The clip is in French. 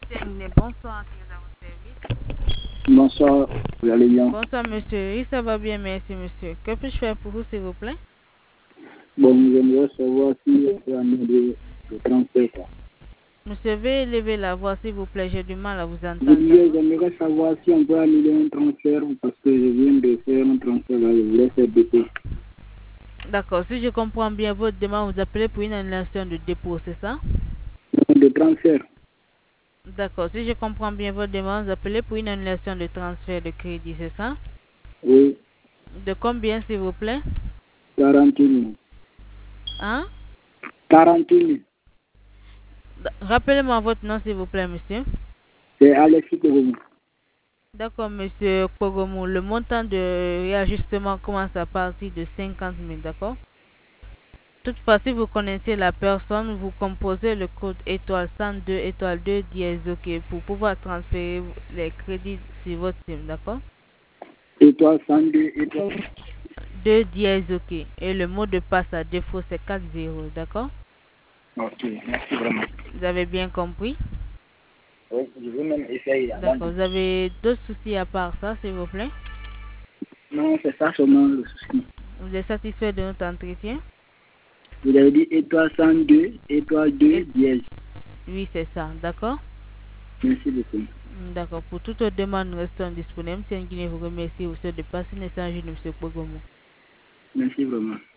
Monsieur Nguyen, bonsoir, qui est à votre service. Bonsoir, vous allez bien? Bonsoir, monsieur. Oui, ça va bien, merci, monsieur. Que puis-je faire pour vous, s'il vous plaît? Bon, j'aimerais savoir si on peut annuler le transfert. Quoi. Monsieur, veuillez lever la voix, s'il vous plaît. J'ai du mal à vous Je entendre. disais, j'aimerais savoir si on peut annuler un transfert parce que je viens de faire un transfert là, je voulais faire dépôt. D'accord. Si je comprends bien votre demande, vous appelez pour une annulation de dépôt, c'est ça? De transfert. D'accord. Si je comprends bien votre demande, vous appelez pour une annulation de transfert de crédit, c'est ça? Oui, De combien, s'il vous plaît? 40 000. Hein? 40 000. Rappelez-moi votre nom, s'il vous plaît, monsieur. C'est Alexis Kogomo. D'accord, monsieur Pogomo. Le montant de réajustement commence à partir de 50 000, d'accord? Toutefois, si vous connaissez la personne, vous composez le code étoile 102 étoile 2 dièse OK pour pouvoir transférer les crédits sur votre SIM, d'accord? Étoile 102, étoile. 2 dièse OK. Et le mot de passe à défaut, c'est 40, d'accord? Ok, merci vraiment. Vous avez bien compris? Oui, je veux même essayer. D'accord. Vous avez d'autres soucis à part ça, s'il vous plaît? Non, c'est ça seulement le souci. Vous êtes satisfait de notre entretien? Vous avez dit étoile 102, étoile 2, dièse. Oui, c'est ça, d'accord? Merci beaucoup. D'accord. Pour toute autre demande, nous restons disponibles. Si un Guinée vous remercie, vous souhaite de passer une échange de M. Pogomo. Merci vraiment.